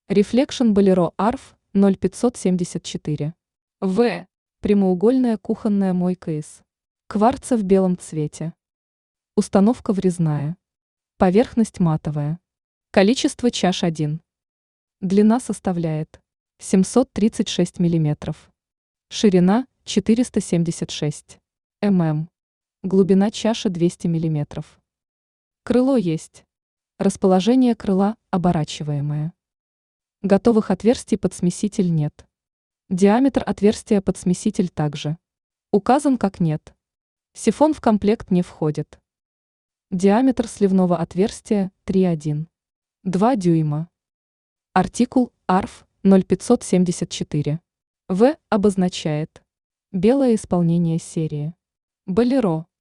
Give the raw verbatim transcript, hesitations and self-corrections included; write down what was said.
Reflection Bolero арф ноль пятьсот семьдесят четыре. В. Прямоугольная кухонная мойка из кварца в белом цвете. Установка врезная. Поверхность матовая. Количество чаш один. Длина составляет семьсот тридцать шесть миллиметров. Ширина четыреста семьдесят шесть миллиметров. Глубина чаши двести миллиметров. Крыло есть. Расположение крыла оборачиваемое. Готовых отверстий под смеситель нет. Диаметр отверстия под смеситель также указан как нет. Сифон в комплект не входит. Диаметр сливного отверстия три и одна десятая дюйма. Артикул арф ноль пятьсот семьдесят четыре. В обозначает белое исполнение серии Болеро.